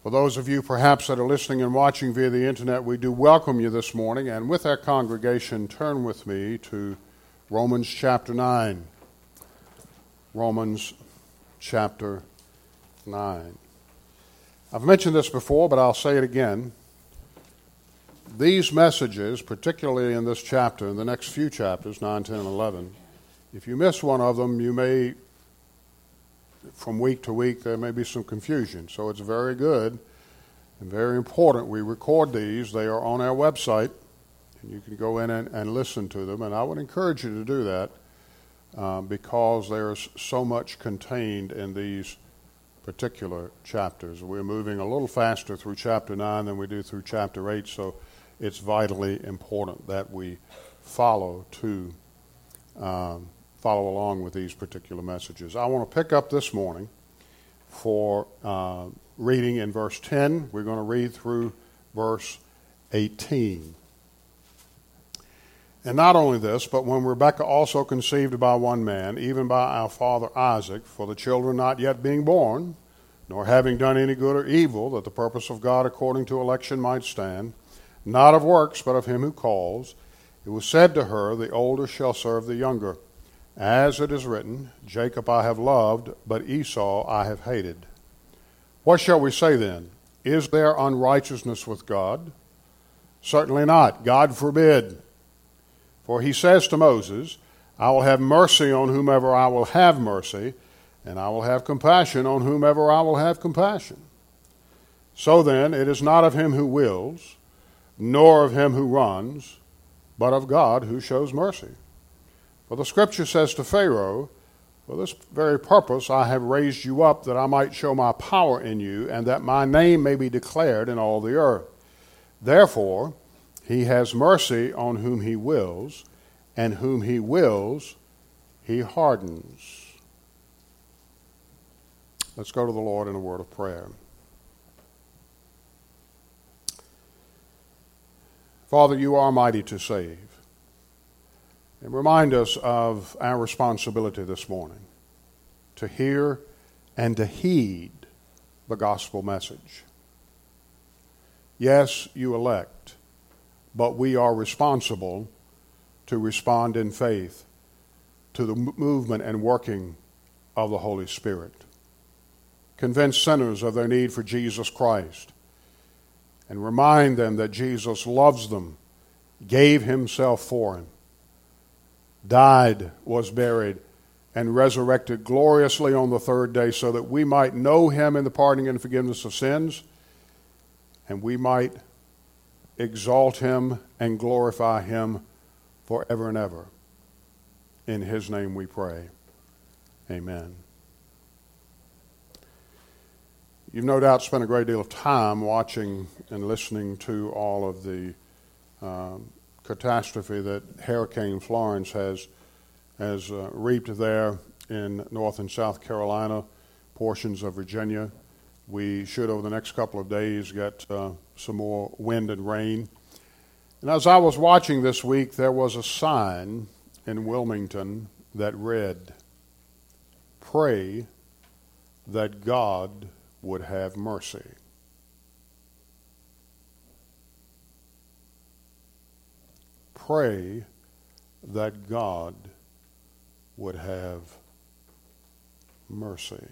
For those of you perhaps that are listening and watching via the internet, we do welcome you this morning. And with our congregation, turn with me to Romans chapter 9. Romans chapter 9. I've mentioned this before, but I'll say it again. These messages, particularly in this chapter, in the next few chapters, 9, 10, and 11, if you miss one of them, you may, from week to week, there may be some confusion. So it's very good and very important. We record these. They are on our website, and you can go in and listen to them. And I would encourage you to do that because there's so much contained in these particular chapters. We're moving a little faster through chapter 9 than we do through chapter 8, so it's vitally important that we follow along with these particular messages. I want to pick up this morning for reading in verse 10. We're going to read through verse 18. And not only this, but when Rebekah also conceived by one man, even by our father Isaac, for the children not yet being born, nor having done any good or evil, that the purpose of God according to election might stand, not of works, but of him who calls, it was said to her, the older shall serve the younger. As it is written, Jacob I have loved, but Esau I have hated. What shall we say then? Is there unrighteousness with God? Certainly not. God forbid. For he says to Moses, I will have mercy on whomever I will have mercy, and I will have compassion on whomever I will have compassion. So then, it is not of him who wills, nor of him who runs, but of God who shows mercy. For the Scripture says to Pharaoh, for this very purpose I have raised you up, that I might show my power in you, and that my name may be declared in all the earth. Therefore, he has mercy on whom he wills, and whom he wills, he hardens. Let's go to the Lord in a word of prayer. Father, you are mighty to save. And remind us of our responsibility this morning to hear and to heed the gospel message. Yes, you elect, but we are responsible to respond in faith to the movement and working of the Holy Spirit. Convince sinners of their need for Jesus Christ and remind them that Jesus loves them, gave himself for them, died, was buried, and resurrected gloriously on the third day so that we might know him in the pardoning and forgiveness of sins, and we might exalt him and glorify him forever and ever. In his name we pray. Amen. You've no doubt spent a great deal of time watching and listening to all of the catastrophe that Hurricane Florence has reaped there in North and South Carolina, portions of Virginia. We should, over the next couple of days, get some more wind and rain. And as I was watching this week, there was a sign in Wilmington that read, "Pray that God would have mercy." Pray that God would have mercy.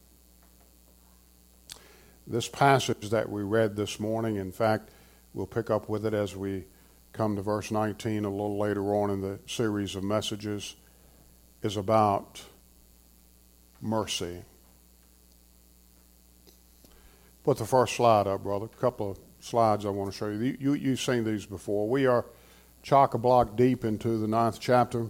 This passage that we read this morning, in fact, we'll pick up with it as we come to verse 19 a little later on in the series of messages, is about mercy. Put the first slide up, brother. A couple of slides I want to show you. You've seen these before. We are chock-a-block deep into the 9th chapter.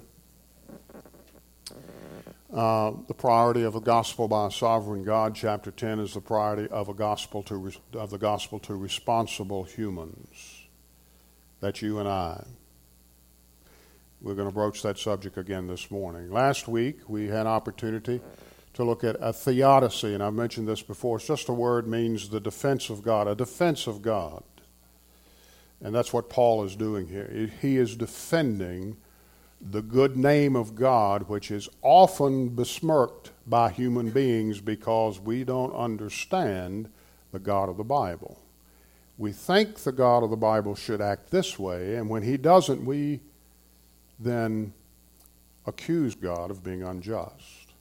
The priority of the gospel by a sovereign God. Chapter 10 is the priority of the gospel to responsible humans. That's you and I. We're going to broach that subject again this morning. Last week we had opportunity to look at a theodicy, and I've mentioned this before. It's just a word, means the defense of God, a defense of God. And that's what Paul is doing here. He is defending the good name of God, which is often besmirched by human beings because we don't understand the God of the Bible. We think the God of the Bible should act this way, and when he doesn't, we then accuse God of being unjust.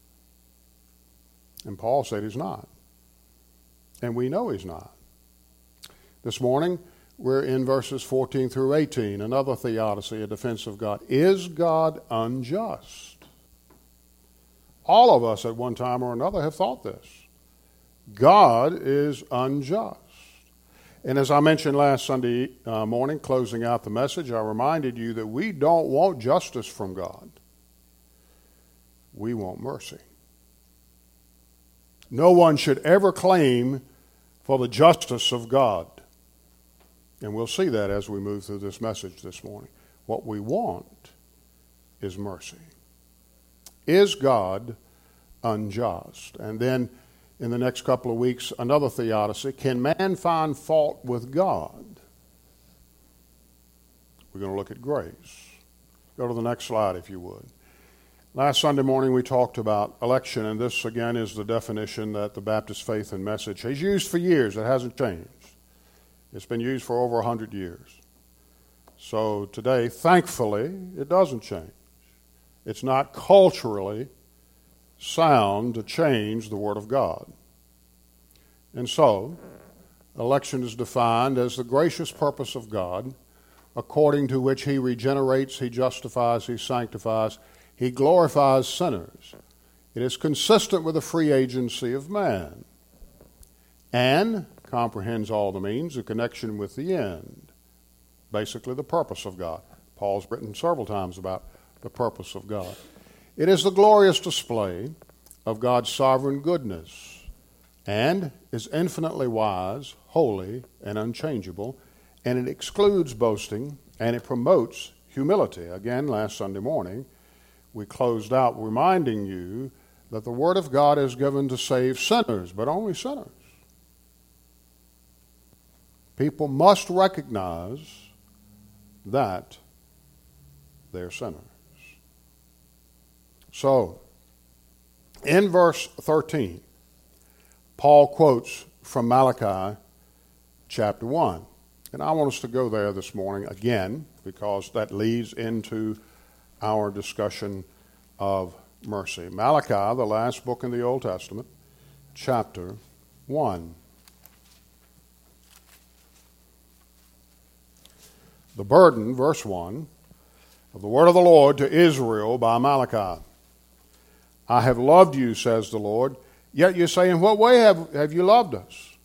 And Paul said he's not. And we know he's not. This morning, we're in verses 14 through 18, another theodicy, a defense of God. Is God unjust? All of us at one time or another have thought this. God is unjust. And as I mentioned last Sunday morning, closing out the message, I reminded you that we don't want justice from God. We want mercy. No one should ever claim for the justice of God. And we'll see that as we move through this message this morning. What we want is mercy. Is God unjust? And then in the next couple of weeks, another theodicy. Can man find fault with God? We're going to look at grace. Go to the next slide, if you would. Last Sunday morning, we talked about election, and this, again, is the definition that the Baptist Faith and Message has used for years. It hasn't changed. It's been used for over 100 years. So today, thankfully, it doesn't change. It's not culturally sound to change the Word of God. And so, election is defined as the gracious purpose of God, according to which he regenerates, he justifies, he sanctifies, he glorifies sinners. It is consistent with the free agency of man and comprehends all the means, a connection with the end, basically the purpose of God. Paul's written several times about the purpose of God. It is the glorious display of God's sovereign goodness and is infinitely wise, holy, and unchangeable, and it excludes boasting and it promotes humility. Again, last Sunday morning, we closed out reminding you that the Word of God is given to save sinners, but only sinners. People must recognize that they're sinners. So, in verse 13, Paul quotes from Malachi chapter 1. And I want us to go there this morning again because that leads into our discussion of mercy. Malachi, the last book in the Old Testament, chapter 1. The burden, verse 1, of the word of the Lord to Israel by Malachi. I have loved you, says the Lord, yet you say, in what way have you loved us?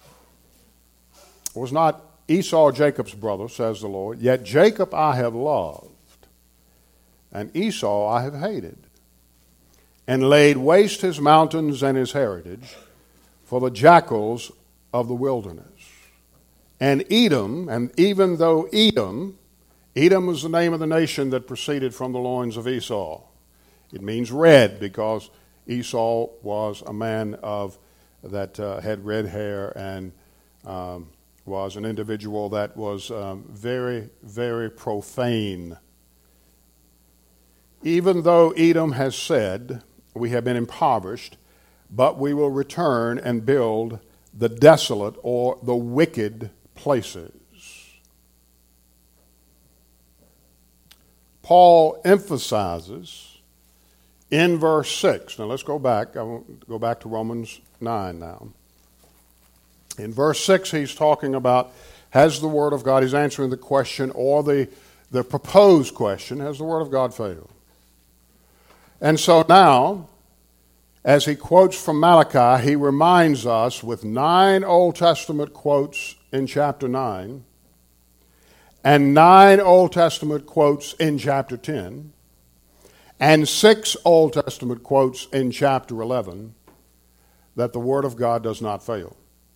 Was not Esau Jacob's brother, says the Lord, yet Jacob I have loved, and Esau I have hated, and laid waste his mountains and his heritage for the jackals of the wilderness. And Edom, and even though Edom was the name of the nation that proceeded from the loins of Esau. It means red because Esau was a man that had red hair and was an individual that was very, very profane. Even though Edom has said, we have been impoverished, but we will return and build the desolate or the wicked places. Paul emphasizes in verse 6. Now let's go back. I won't go back to Romans 9 now. In verse 6, he's talking about, has the Word of God, he's answering the question or the proposed question, has the Word of God failed? And so now, as he quotes from Malachi, he reminds us with 9 Old Testament quotes in chapter 9 and 9 Old Testament quotes in chapter 10 and 6 Old Testament quotes in chapter 11 that the Word of God does not fail.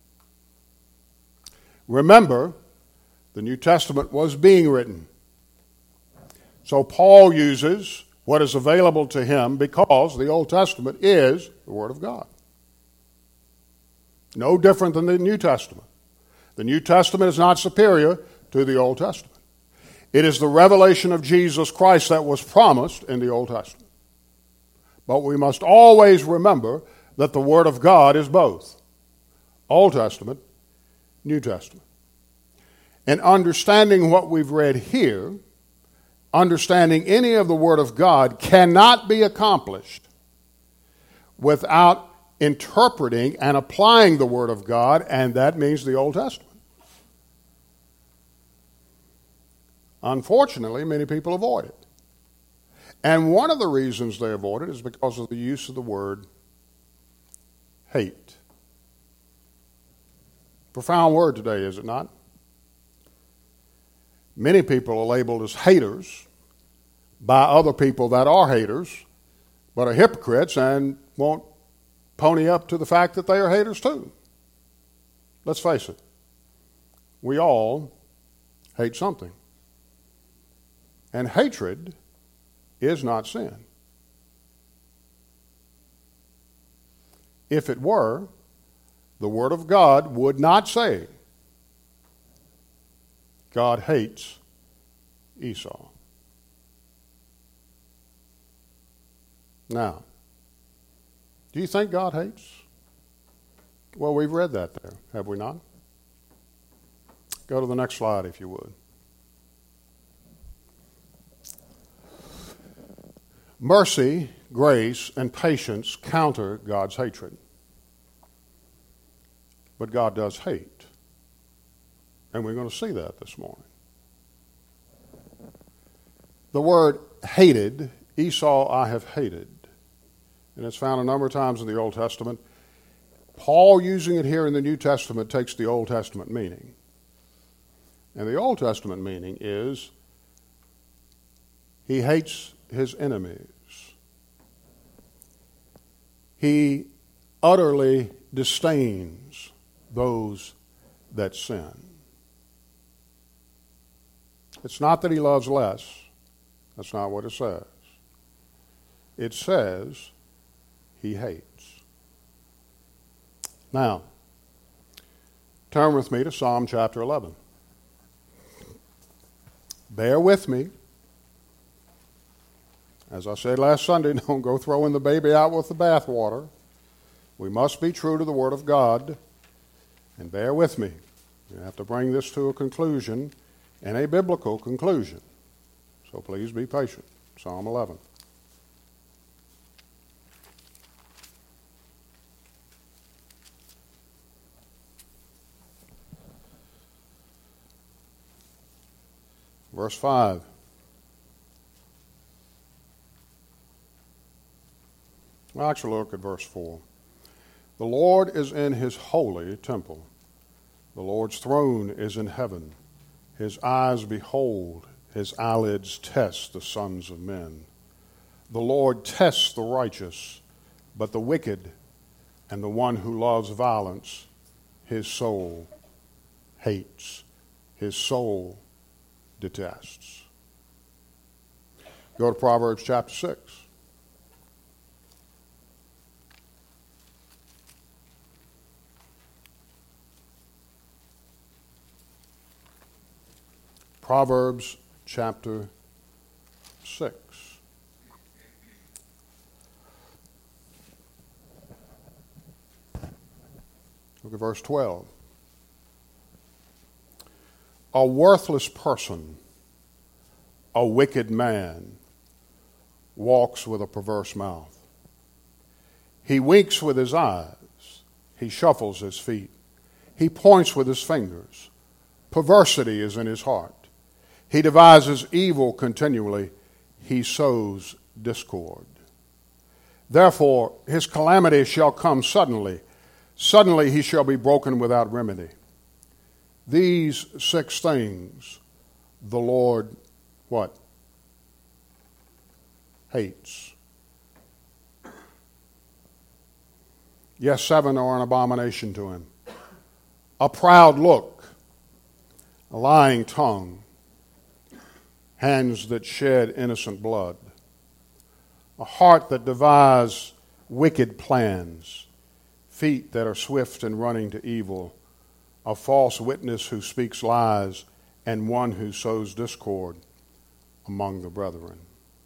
Remember, the New Testament was being written. So Paul uses what is available to him because the Old Testament is the Word of God. No different than the New Testament. The New Testament is not superior to the Old Testament. It is the revelation of Jesus Christ that was promised in the Old Testament. But we must always remember that the Word of God is both Old Testament, New Testament. And understanding what we've read here, understanding any of the Word of God cannot be accomplished without interpreting and applying the Word of God, and that means the Old Testament. Unfortunately, many people avoid it. And one of the reasons they avoid it is because of the use of the word hate. Profound word today, is it not? Many people are labeled as haters by other people that are haters, but are hypocrites and won't pony up to the fact that they are haters too. Let's face it. We all hate something. And hatred is not sin. If it were, the Word of God would not say God hates Esau. Now, do you think God hates? Well, we've read that there, have we not? Go to the next slide, if you would. Mercy, grace, and patience counter God's hatred. But God does hate. And we're going to see that this morning. The word hated, Esau I have hated. And it's found a number of times in the Old Testament. Paul, using it here in the New Testament, takes the Old Testament meaning. And the Old Testament meaning is he hates his enemies. He utterly disdains those that sin. It's not that he loves less. That's not what it says. It says he hates. Now, turn with me to Psalm chapter 11. Bear with me. As I said last Sunday, don't go throwing the baby out with the bathwater. We must be true to the Word of God. And bear with me. You have to bring this to a conclusion, and a biblical conclusion. So please be patient. Psalm 11. Verse 5. Well, actually, look at verse 4. The Lord is in his holy temple. The Lord's throne is in heaven. His eyes behold, his eyelids test the sons of men. The Lord tests the righteous, but the wicked and the one who loves violence, his soul hates. His soul detests. Go to Proverbs chapter 6. Proverbs chapter 6. Look at verse 12. A worthless person, a wicked man, walks with a perverse mouth. He winks with his eyes. He shuffles his feet. He points with his fingers. Perversity is in his heart. He devises evil continually. He sows discord. Therefore, his calamity shall come suddenly. Suddenly he shall be broken without remedy. These 6 things the Lord, what? Hates. Yes, 7 are an abomination to him. A proud look, a lying tongue, hands that shed innocent blood, a heart that devises wicked plans, feet that are swift in running to evil, a false witness who speaks lies, and one who sows discord among the brethren.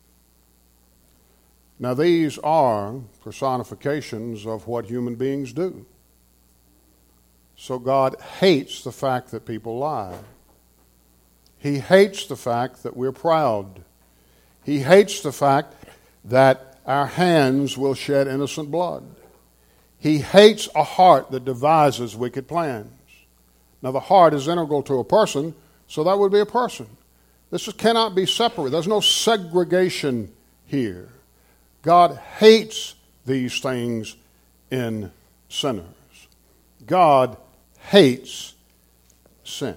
Now, these are personifications of what human beings do. So God hates the fact that people lie. He hates the fact that we're proud. He hates the fact that our hands will shed innocent blood. He hates a heart that devises wicked plans. Now, the heart is integral to a person, so that would be a person. Cannot be separated. There's no segregation here. God hates these things in sinners. God hates sin.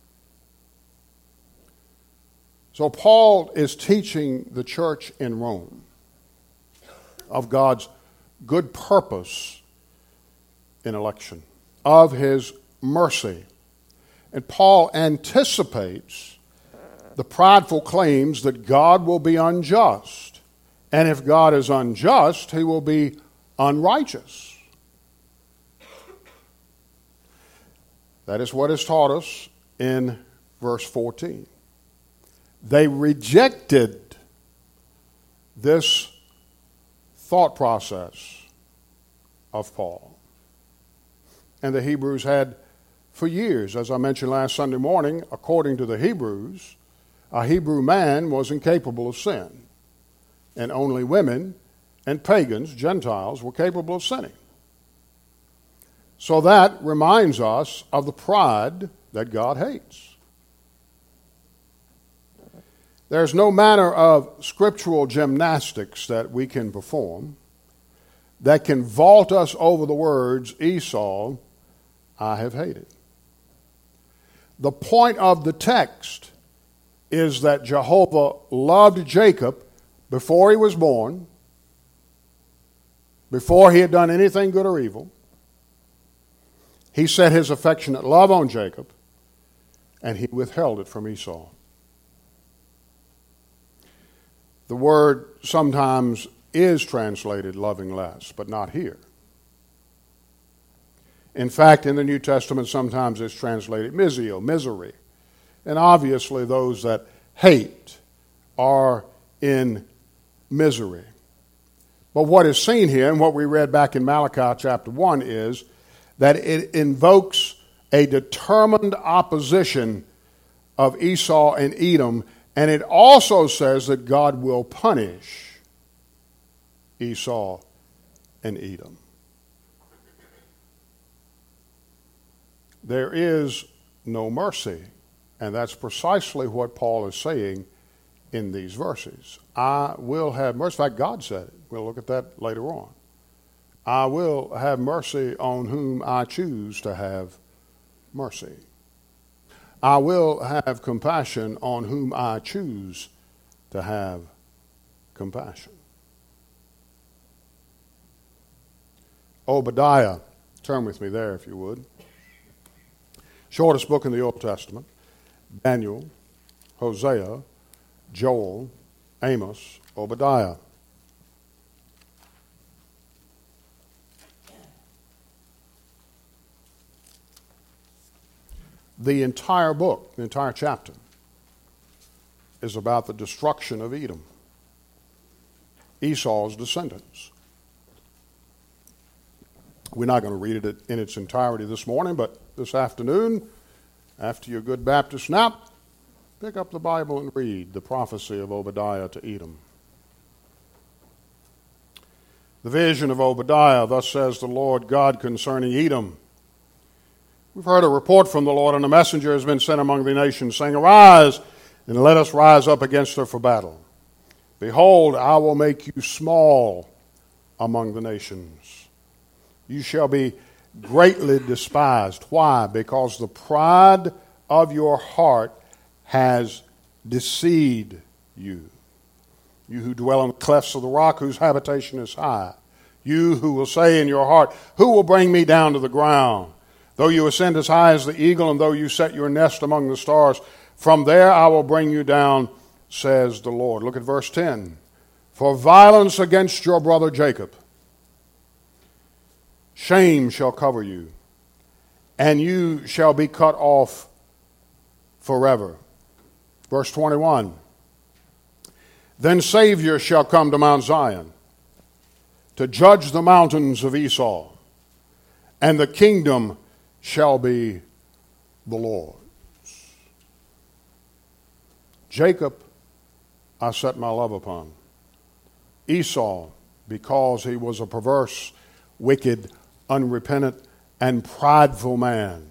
So Paul is teaching the church in Rome of God's good purpose in election, of his mercy. And Paul anticipates the prideful claims that God will be unjust. And if God is unjust, he will be unrighteous. That is what is taught us in verse 14. They rejected this thought process of Paul. And the Hebrews had for years, as I mentioned last Sunday morning, according to the Hebrews, a Hebrew man was incapable of sin. And only women and pagans, Gentiles, were capable of sinning. So that reminds us of the pride that God hates. There's no manner of scriptural gymnastics that we can perform that can vault us over the words, Esau, I have hated. The point of the text is that Jehovah loved Jacob before he was born, before he had done anything good or evil. He set his affectionate love on Jacob, and he withheld it from Esau. The word sometimes is translated loving less, but not here. In fact, in the New Testament, sometimes it's translated misio, misery. And obviously those that hate are in misery. But what is seen here, and what we read back in Malachi chapter 1, is that it invokes a determined opposition of Esau and Edom, and it also says that God will punish Esau and Edom. There is no mercy, and that's precisely what Paul is saying in these verses. I will have mercy. In fact, God said it. We'll look at that later on. I will have mercy on whom I choose to have mercy. I will have compassion on whom I choose to have compassion. Obadiah, turn with me there if you would. Shortest book in the Old Testament. Daniel, Hosea, Joel, Amos, Obadiah. The entire book, the entire chapter, is about the destruction of Edom, Esau's descendants. We're not going to read it in its entirety this morning, but this afternoon, after your good Baptist nap, pick up the Bible and read the prophecy of Obadiah to Edom. The vision of Obadiah, thus says the Lord God concerning Edom. We've heard a report from the Lord, and a messenger has been sent among the nations, saying, Arise, and let us rise up against her for battle. Behold, I will make you small among the nations. You shall be greatly despised. Why? Because the pride of your heart has deceived you. You who dwell in the clefts of the rock, whose habitation is high. You who will say in your heart, Who will bring me down to the ground? Though you ascend as high as the eagle, and though you set your nest among the stars, from there I will bring you down, says the Lord. Look at verse 10. For violence against your brother Jacob, shame shall cover you, and you shall be cut off forever. Verse 21. Then Savior shall come to Mount Zion, to judge the mountains of Esau, and the kingdom shall be the Lord's. Jacob I set my love upon. Esau, because he was a perverse, wicked, unrepentant, and prideful man,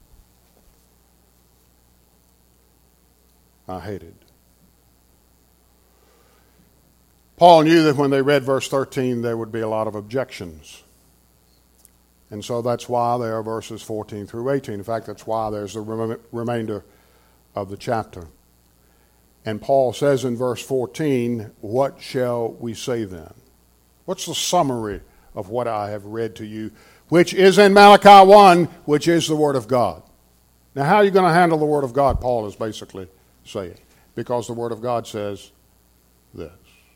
I hated. Paul knew that when they read verse 13, there would be a lot of objections. And so that's why there are verses 14 through 18. In fact, that's why there's the remainder of the chapter. And Paul says in verse 14, what shall we say then? What's the summary of what I have read to you, which is in Malachi 1, which is the Word of God? Now, how are you going to handle the Word of God, Paul is basically saying, because the Word of God says this.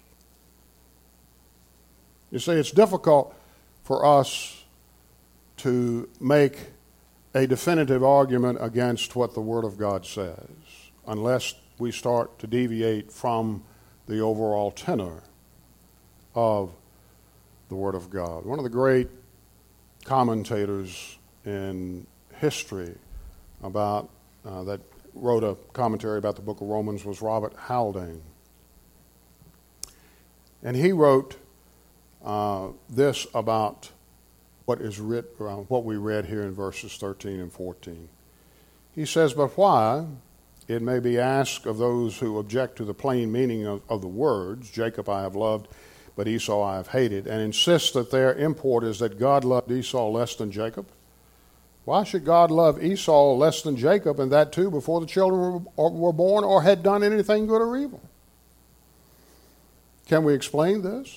You see, it's difficult for us to make a definitive argument against what the Word of God says unless we start to deviate from the overall tenor of the Word of God. One of the great commentators in history about that wrote a commentary about the book of Romans was Robert Haldane. And he wrote this about what we read here in verses 13 and 14. He says, but why, it may be asked of those who object to the plain meaning of the words, Jacob I have loved, but Esau I have hated, and insist that their import is that God loved Esau less than Jacob. Why should God love Esau less than Jacob, and that too before the children were born or had done anything good or evil? Can we explain this?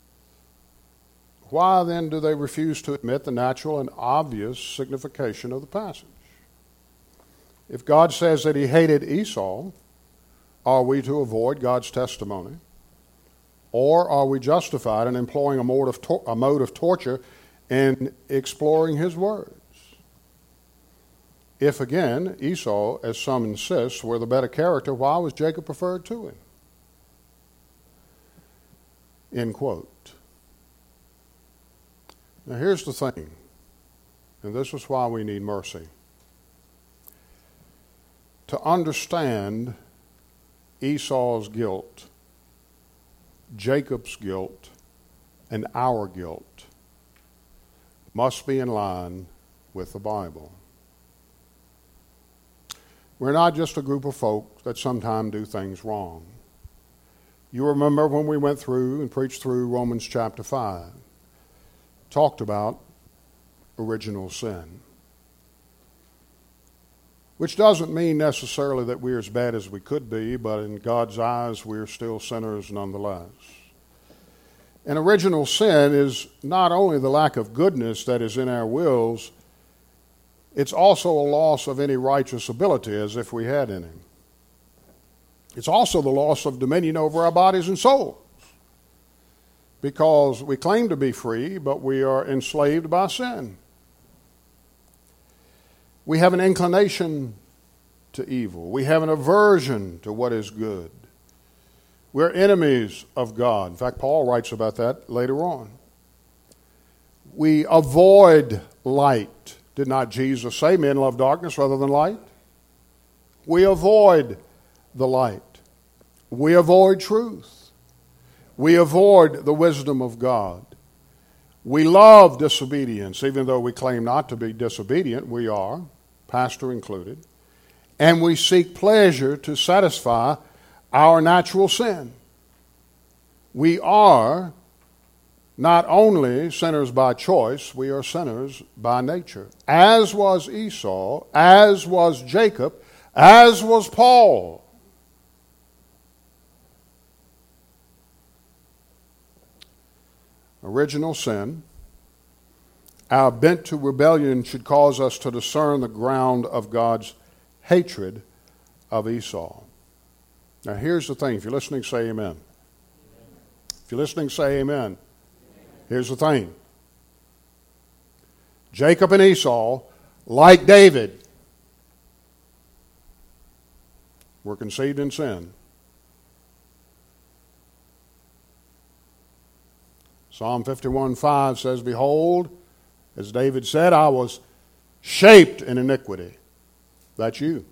Why then do they refuse to admit the natural and obvious signification of the passage? If God says that he hated Esau, are we to avoid God's testimony? Or are we justified in employing a mode of torture in exploring his words? If again, Esau, as some insist, were the better character, why was Jacob preferred to him? End quote. Now here's the thing, and this is why we need mercy. To understand Esau's guilt, Jacob's guilt, and our guilt must be in line with the Bible. We're not just a group of folk that sometimes do things wrong. You remember when we went through and preached through Romans chapter 5, talked about original sin. Which doesn't mean necessarily that we're as bad as we could be, but in God's eyes we're still sinners nonetheless. And original sin is not only the lack of goodness that is in our wills, it's also a loss of any righteous ability as if we had any. It's also the loss of dominion over our bodies and souls, because we claim to be free, but we are enslaved by sin. We have an inclination to evil. We have an aversion to what is good. We're enemies of God. In fact, Paul writes about that later on. We avoid light. Did not Jesus say men love darkness rather than light? We avoid the light. We avoid truth. We avoid the wisdom of God. We love disobedience, even though we claim not to be disobedient. We are, pastor included. And we seek pleasure to satisfy our natural sin. We are not only sinners by choice, we are sinners by nature. As was Esau, as was Jacob, as was Paul. Original sin, our bent to rebellion should cause us to discern the ground of God's hatred of Esau. Now here's the thing. If you're listening, say amen. If you're listening, say amen. Here's the thing. Jacob and Esau, like David, were conceived in sin. Psalm 51:5 says, behold, as David said, I was shaped in iniquity. That's you.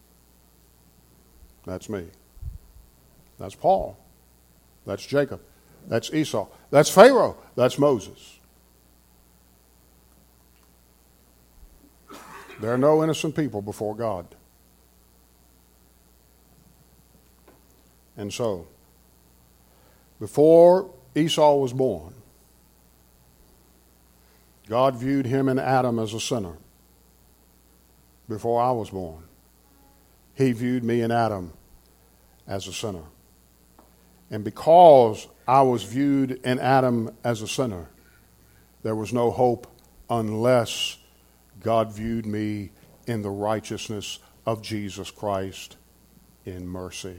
That's me. That's Paul. That's Jacob. That's Esau. That's Pharaoh. That's Moses. There are no innocent people before God. And so, before Esau was born, God viewed him and Adam as a sinner. Before I was born, He viewed me and Adam as a sinner. And because I was viewed in Adam as a sinner, there was no hope unless God viewed me in the righteousness of Jesus Christ in mercy.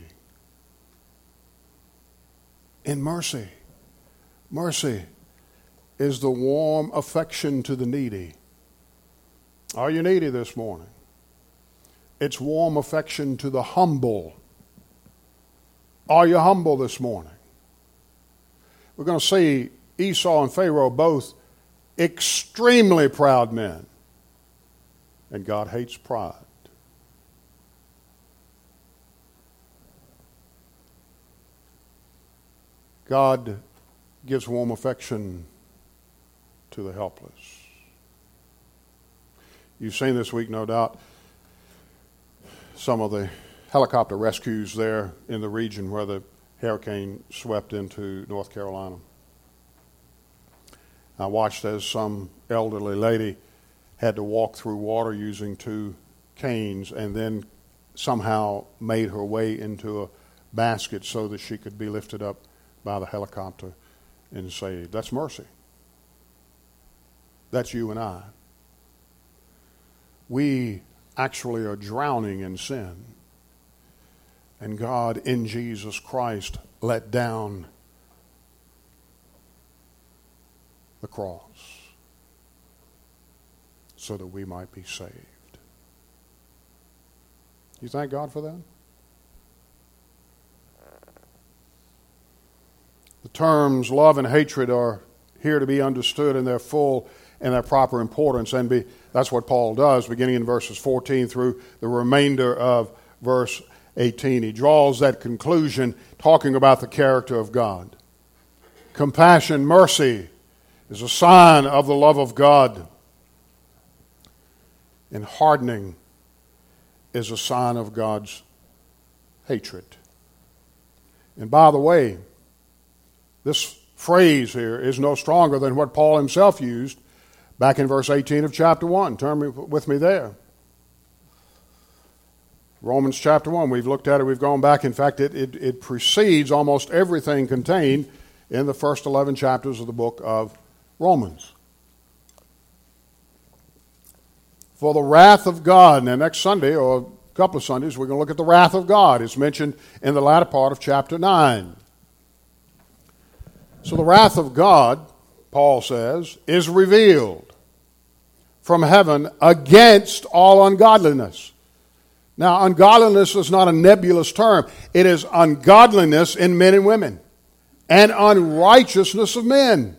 In mercy. Mercy is the warm affection to the needy. Are you needy this morning? It's warm affection to the humble. Are you humble this morning? We're going to see Esau and Pharaoh, both extremely proud men. And God hates pride. God gives warm affection to the helpless. You've seen this week, no doubt, some of the helicopter rescues there in the region where the hurricane swept into North Carolina. I watched as some elderly lady had to walk through water using 2 canes and then somehow made her way into a basket so that she could be lifted up by the helicopter and saved. That's mercy. That's you and I. We actually are drowning in sin. And God in Jesus Christ let down the cross so that we might be saved. You thank God for that? The terms love and hatred are here to be understood in their full and their proper importance. And that's what Paul does, beginning in verses 14 through the remainder of verse 18. He draws that conclusion talking about the character of God. Compassion, mercy is a sign of the love of God. And hardening is a sign of God's hatred. And by the way, this phrase here is no stronger than what Paul himself used back in verse 18 of chapter 1. Turn with me there. Romans chapter 1. We've looked at it. We've gone back. In fact, it precedes almost everything contained in the first 11 chapters of the book of Romans. For the wrath of God. Now, next Sunday, or a couple of Sundays, we're going to look at the wrath of God. It's mentioned in the latter part of chapter 9. So the wrath of God, Paul says, is revealed from heaven against all ungodliness. Now, ungodliness is not a nebulous term. It is ungodliness in men and women and unrighteousness of men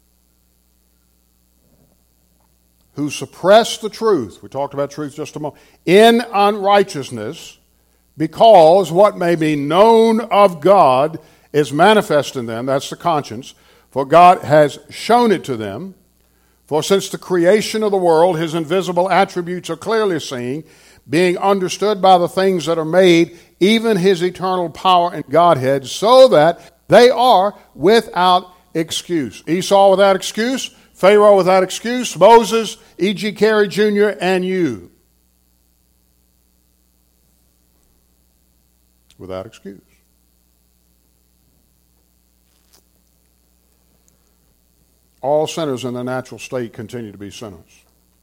who suppress the truth. We talked about truth just a moment. In unrighteousness, because what may be known of God is manifest in them, that's the conscience, for God has shown it to them. For since the creation of the world, His invisible attributes are clearly seen, being understood by the things that are made, even His eternal power and Godhead, so that they are without excuse. Esau without excuse, Pharaoh without excuse, Moses, E.G. Carey Jr., and you. Without excuse. All sinners in their natural state continue to be sinners.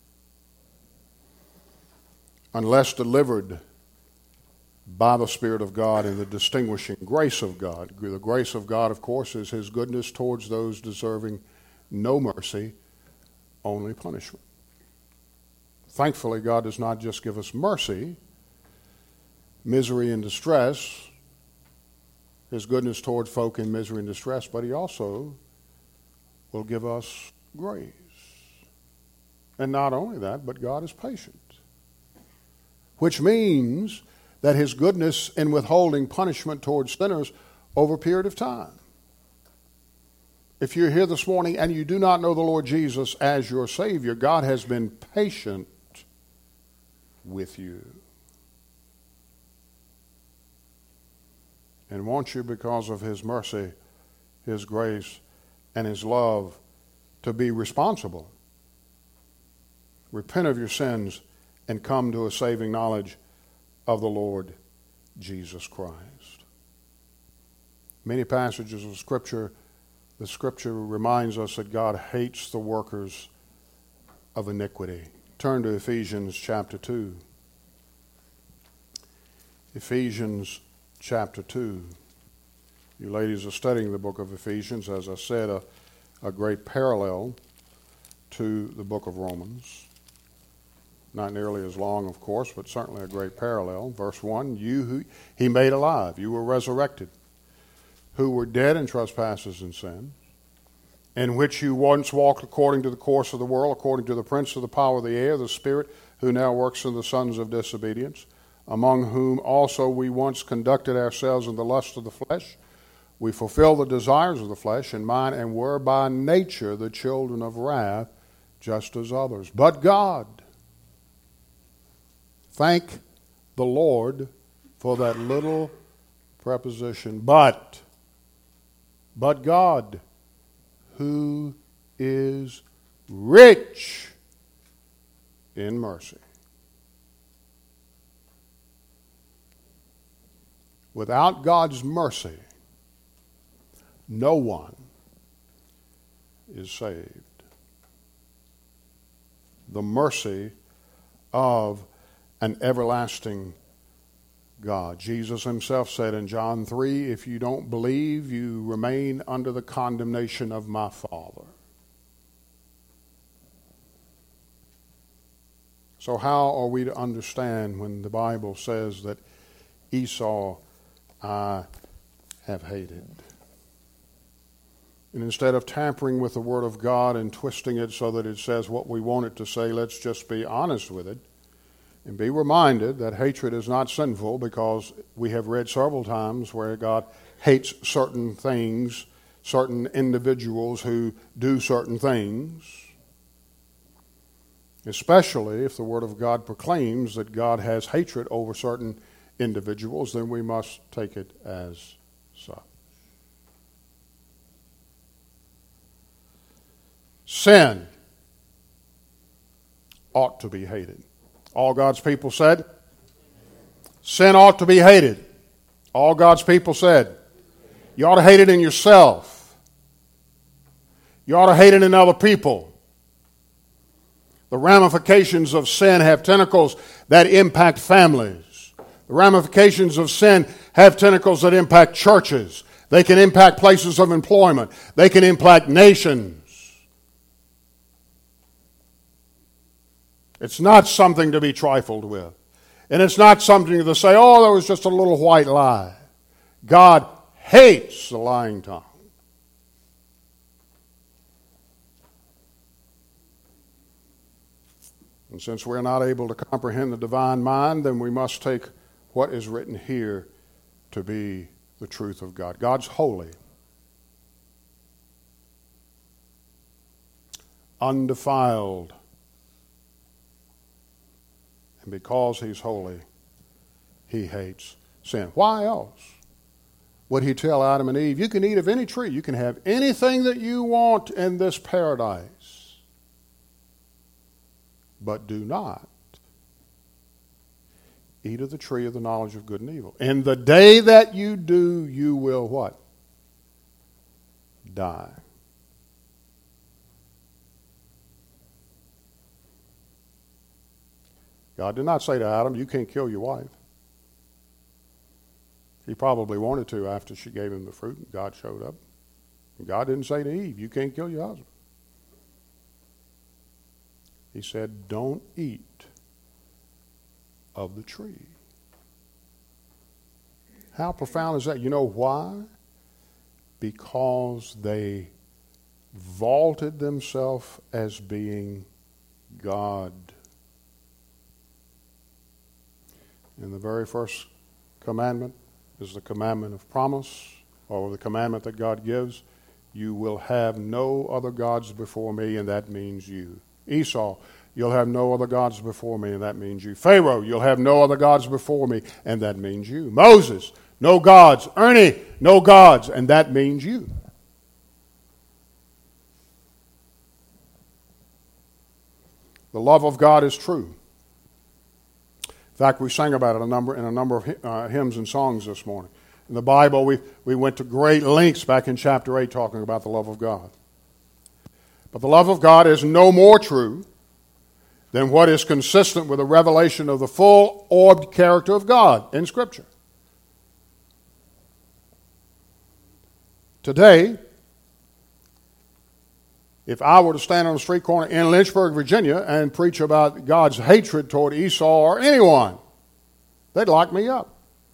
Unless delivered by the Spirit of God and the distinguishing grace of God. The grace of God, of course, is His goodness towards those deserving no mercy, only punishment. Thankfully, God does not just give us mercy, misery and distress, His goodness toward folk in misery and distress, but He also will give us grace. And not only that, but God is patient. Which means that his goodness in withholding punishment towards sinners over a period of time. If you're here this morning and you do not know the Lord Jesus as your Savior, God has been patient with you. And wants you, because of his mercy, his grace, and his love, to be responsible. Repent of your sins and come to a saving knowledge of the Lord Jesus Christ. Many passages of Scripture, the Scripture reminds us that God hates the workers of iniquity. Turn to Ephesians chapter 2. Ephesians chapter 2. You ladies are studying the book of Ephesians, as I said, a great parallel to the book of Romans. Not nearly as long, of course, but certainly a great parallel. Verse 1, you who he made alive, you were resurrected, who were dead in trespasses and sins, in which you once walked according to the course of the world, according to the prince of the power of the air, the spirit who now works in the sons of disobedience, among whom also we once conducted ourselves in the lust of the flesh. We fulfilled the desires of the flesh and mind, and were by nature the children of wrath, just as others. But God, thank the Lord for that little preposition, but God, who is rich in mercy. Without God's mercy, no one is saved. The mercy of an everlasting God. Jesus himself said in John 3, if you don't believe, you remain under the condemnation of my Father. So how are we to understand when the Bible says that Esau I have hated? And instead of tampering with the Word of God and twisting it so that it says what we want it to say, let's just be honest with it and be reminded that hatred is not sinful, because we have read several times where God hates certain things, certain individuals who do certain things, especially if the Word of God proclaims that God has hatred over certain individuals, then we must take it as such. Sin ought to be hated. All God's people said, sin ought to be hated. All God's people said, you ought to hate it in yourself. You ought to hate it in other people. The ramifications of sin have tentacles that impact families. The ramifications of sin have tentacles that impact churches. They can impact places of employment. They can impact nations. It's not something to be trifled with. And it's not something to say, oh, that was just a little white lie. God hates the lying tongue. And since we're not able to comprehend the divine mind, then we must take what is written here to be the truth of God. God's holy, undefiled, and because he's holy, he hates sin. Why else would he tell Adam and Eve, you can eat of any tree, you can have anything that you want in this paradise, but do not eat of the tree of the knowledge of good and evil. In the day that you do, you will what? Die. God did not say to Adam, you can't kill your wife. He probably wanted to after she gave him the fruit and God showed up. And God didn't say to Eve, you can't kill your husband. He said, don't eat of the tree. How profound is that? You know why? Because they vaulted themselves as being God. And the very first commandment is the commandment of promise, or the commandment that God gives. You will have no other gods before me, and that means you. Esau, you'll have no other gods before me, and that means you. Pharaoh, you'll have no other gods before me, and that means you. Moses, no gods. Ernie, no gods, and that means you. The love of God is true. In fact, we sang about it in a number of hymns and songs this morning. In the Bible, we went to great lengths back in chapter 8 talking about the love of God. But the love of God is no more true than what is consistent with the revelation of the full-orbed character of God in Scripture. Today, if I were to stand on a street corner in Lynchburg, Virginia, and preach about God's hatred toward Esau or anyone, they'd lock me up.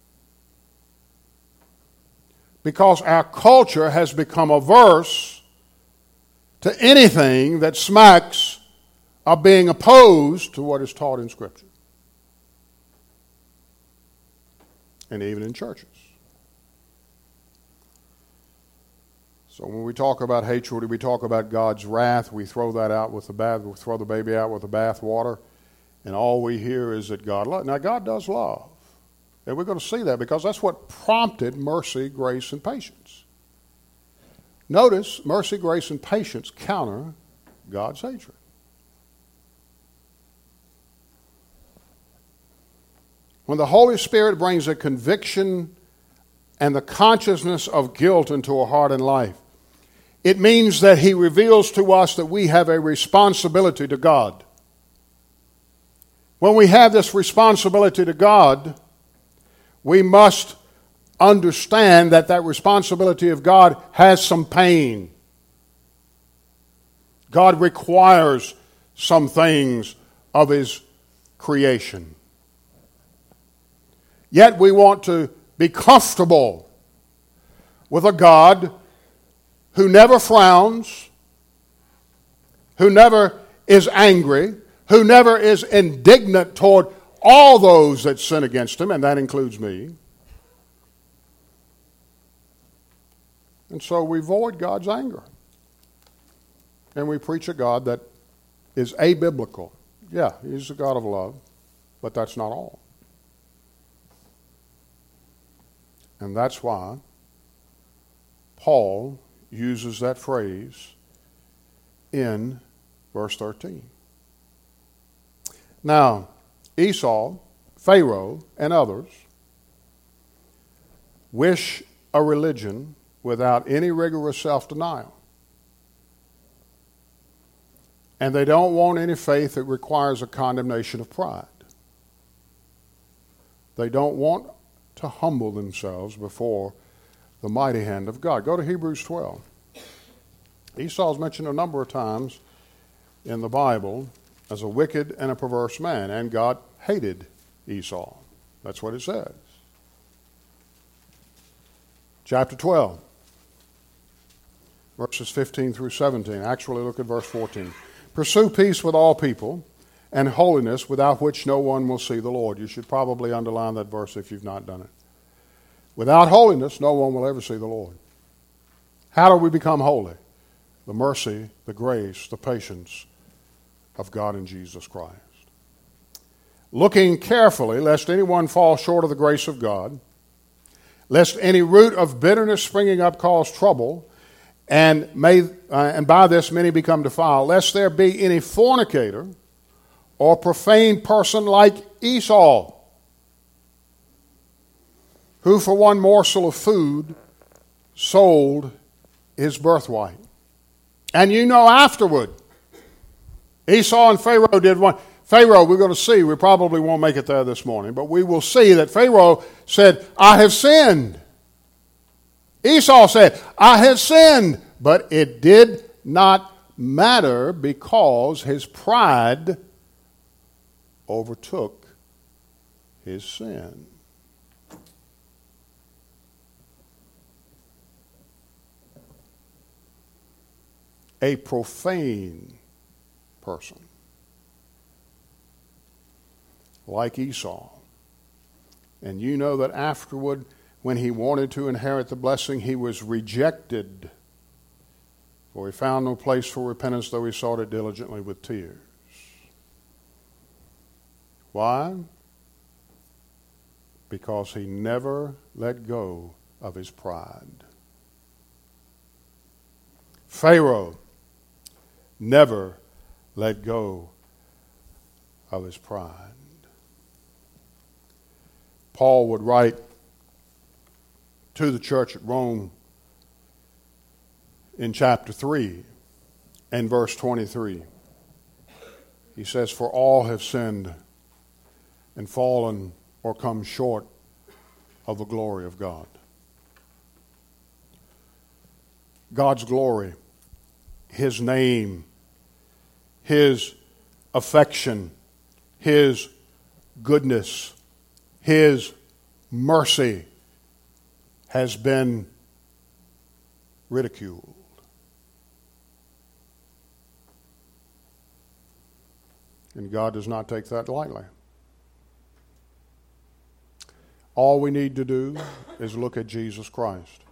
Because our culture has become averse to anything that smacks of being opposed to what is taught in Scripture. And even in churches. So when we talk about hatred, we talk about God's wrath, we throw that out with the bath, we throw the baby out with the bath water, and all we hear is that God loves. Now God does love. And we're going to see that because that's what prompted mercy, grace, and patience. Notice, mercy, grace, and patience counter God's hatred. When the Holy Spirit brings a conviction and the consciousness of guilt into a heart and life, it means that He reveals to us that we have a responsibility to God. When we have this responsibility to God, we must understand that that responsibility of God has some pain. God requires some things of His creation. Yet we want to be comfortable with a God who never frowns, who never is angry, who never is indignant toward all those that sin against Him, and that includes me. And so we avoid God's anger. And we preach a God that is abiblical. Yeah, He's a God of love, but that's not all. And that's why Paul uses that phrase in verse 13. Now, Esau, Pharaoh, and others wish a religion without any rigorous self-denial. And they don't want any faith that requires a condemnation of pride. They don't want to humble themselves before the mighty hand of God. Go to Hebrews 12. Esau is mentioned a number of times in the Bible as a wicked and a perverse man, and God hated Esau. That's what it says. Chapter 12, verses 15 through 17. Actually, look at verse 14. Pursue peace with all people and holiness, without which no one will see the Lord. You should probably underline that verse if you've not done it. Without holiness, no one will ever see the Lord. How do we become holy? The mercy, the grace, the patience of God in Jesus Christ. Looking carefully, lest anyone fall short of the grace of God, lest any root of bitterness springing up cause trouble, and by this many become defiled, lest there be any fornicator or profane person like Esau, who for one morsel of food sold his birthright. And you know afterward, Esau and Pharaoh did one. Pharaoh, we're going to see, we probably won't make it there this morning, but we will see that Pharaoh said, I have sinned. Esau said, I have sinned. But it did not matter because his pride overtook his sin. A profane person like Esau. And you know that afterward, when he wanted to inherit the blessing, he was rejected, for he found no place for repentance, though he sought it diligently with tears. Why? Because he never let go of his pride. Pharaoh never let go of his pride. Paul would write to the church at Rome in chapter 3 and verse 23. He says, "For all have sinned and fallen or come short of the glory of God." God's glory, His name, His affection, His goodness, His mercy has been ridiculed. And God does not take that lightly. All we need to do is look at Jesus Christ,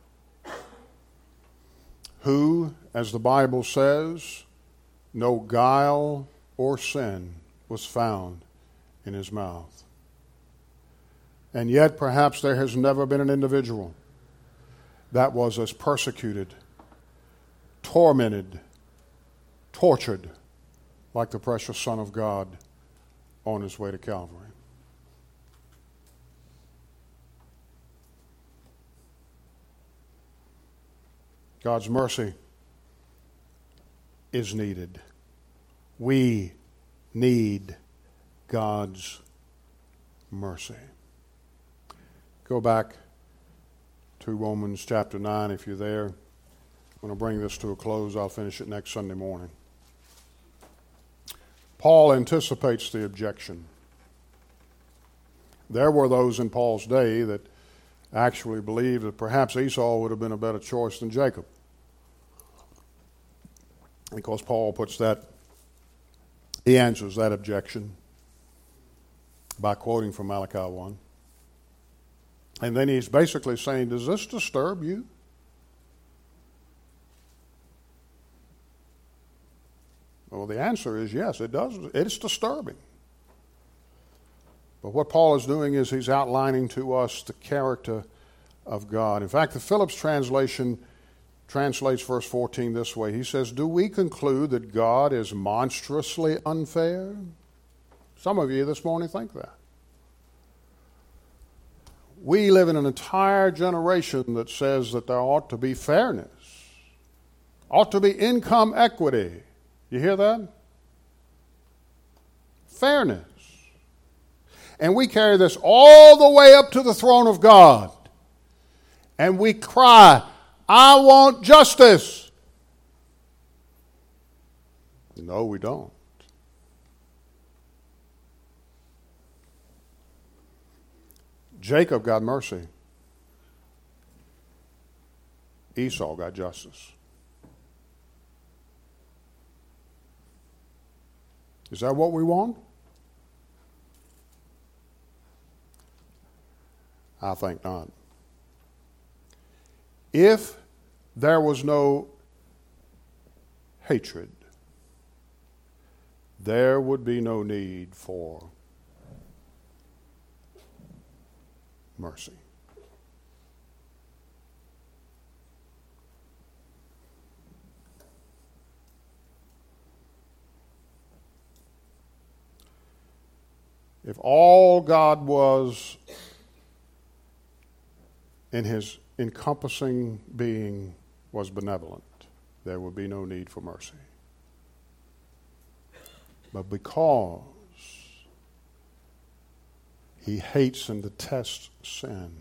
who, as the Bible says, no guile or sin was found in his mouth. And yet, perhaps there has never been an individual that was as persecuted, tormented, tortured like the precious Son of God on his way to Calvary. God's mercy is needed. We need God's mercy. Go back to Romans chapter 9 if you're there. I'm going to bring this to a close. I'll finish it next Sunday morning. Paul anticipates the objection. There were those in Paul's day that actually believed that perhaps Esau would have been a better choice than Jacob. Because Paul he answers that objection by quoting from Malachi 1. And then he's basically saying, does this disturb you? Well, the answer is yes, it does. It's disturbing. But what Paul is doing is he's outlining to us the character of God. In fact, the Phillips translation translates verse 14 this way. He says, "Do we conclude that God is monstrously unfair?" Some of you this morning think that. We live in an entire generation that says that there ought to be fairness, ought to be income equity. You hear that? Fairness. And we carry this all the way up to the throne of God. And we cry, "I want justice." No, we don't. Jacob got mercy. Esau got justice. Is that what we want? I think not. If there was no hatred, there would be no need for mercy. If all God was in his encompassing being was benevolent, there would be no need for mercy. But because he hates and detests sin,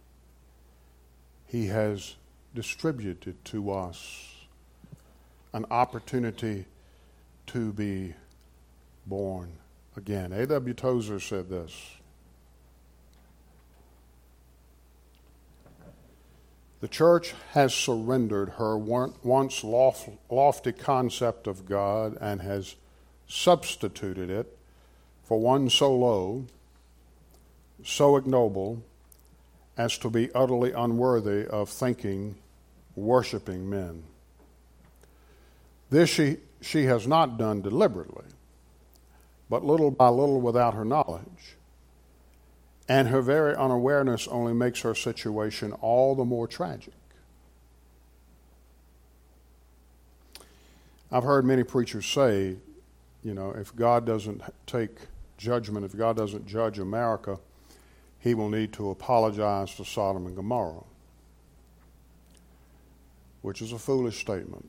he has distributed to us an opportunity to be born again. A.W. Tozer said this: "The church has surrendered her once lofty concept of God and has substituted it for one so low so ignoble as to be utterly unworthy of thinking, worshiping men. This she has not done deliberately, but little by little without her knowledge. And her very unawareness only makes her situation all the more tragic. I've heard many preachers say, if God doesn't take judgment, if God doesn't judge America, he will need to apologize to Sodom and Gomorrah, which is a foolish statement.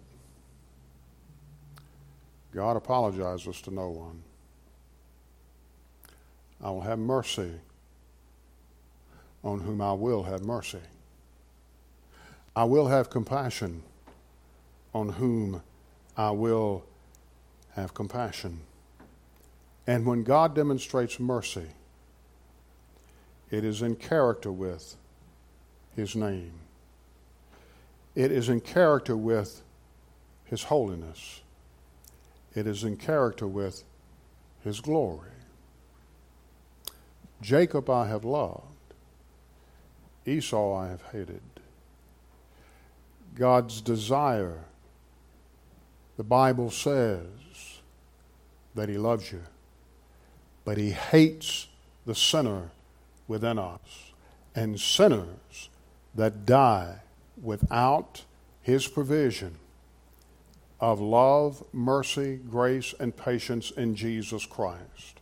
God apologizes to no one. I will have mercy on whom I will have mercy. I will have compassion on whom I will have compassion. And when God demonstrates mercy, it is in character with his name. It is in character with his holiness. It is in character with his glory. Jacob I have loved. Esau I have hated. God's desire, the Bible says that he loves you, but he hates the sinner within us, and sinners that die without his provision of love, mercy, grace, and patience in Jesus Christ.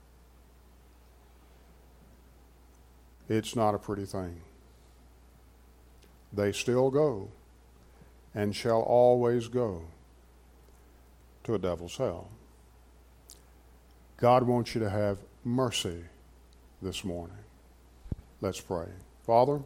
It's not a pretty thing. They still go and shall always go to a devil's hell. God wants you to have mercy this morning. Let's pray. Father,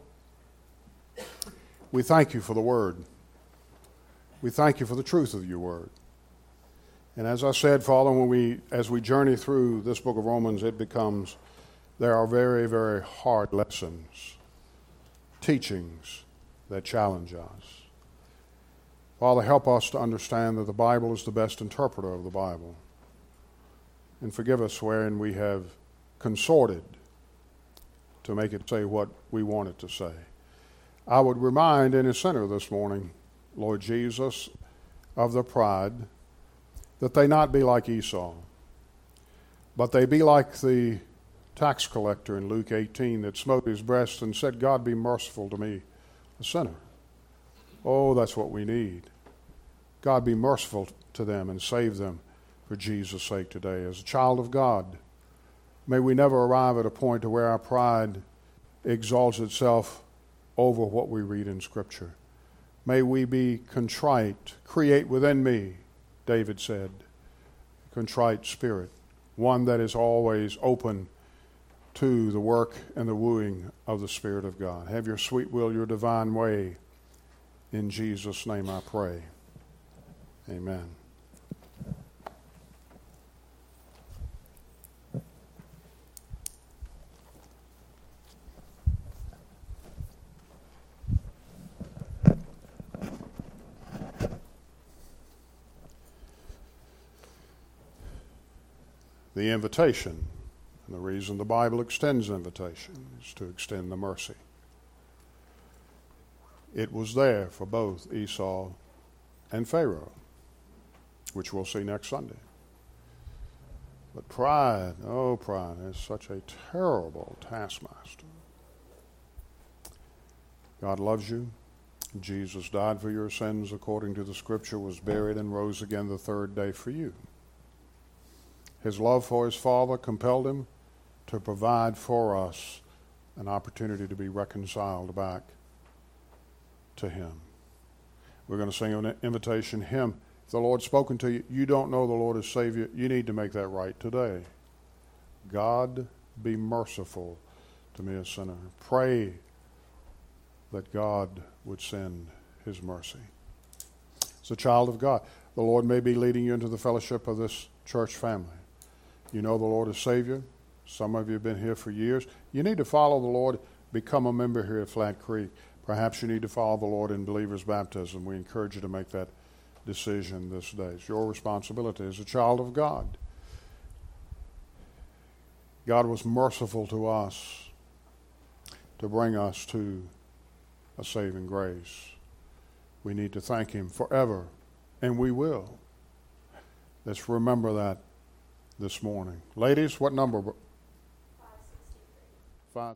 we thank you for the word. We thank you for the truth of your word. And as I said, Father, as we journey through this book of Romans, there are very, very hard lessons, teachings that challenge us. Father, help us to understand that the Bible is the best interpreter of the Bible. And forgive us wherein we have consorted to make it say what we want it to say. I would remind any sinner this morning, Lord Jesus, of the pride, that they not be like Esau, but they be like the tax collector in Luke 18 that smote his breast and said, God, be merciful to me, a sinner. Oh, that's what we need. God, be merciful to them and save them for Jesus' sake today. As a child of God, may we never arrive at a point to where our pride exalts itself over what we read in Scripture. May we be contrite. Create within me, David said, a contrite spirit, one that is always open to the work and the wooing of the Spirit of God. Have your sweet will, your divine way. In Jesus' name I pray. Amen. The invitation, and the reason the Bible extends invitation is to extend the mercy. It was there for both Esau and Pharaoh, which we'll see next Sunday. But pride is such a terrible taskmaster. God loves you. Jesus died for your sins according to the Scripture, was buried and rose again the third day for you. His love for his Father compelled him to provide for us an opportunity to be reconciled back to him. We're going to sing an invitation hymn. If the Lord's spoken to you, you don't know the Lord as Savior, you need to make that right today. God, be merciful to me, a sinner. Pray that God would send his mercy. As a child of God, the Lord may be leading you into the fellowship of this church family. You know the Lord as Savior. Some of you have been here for years. You need to follow the Lord, become a member here at Flat Creek. Perhaps you need to follow the Lord in believer's baptism. We encourage you to make that decision this day. It's your responsibility as a child of God. God was merciful to us to bring us to a saving grace. We need to thank Him forever, and we will. Let's remember that this morning. Ladies, what number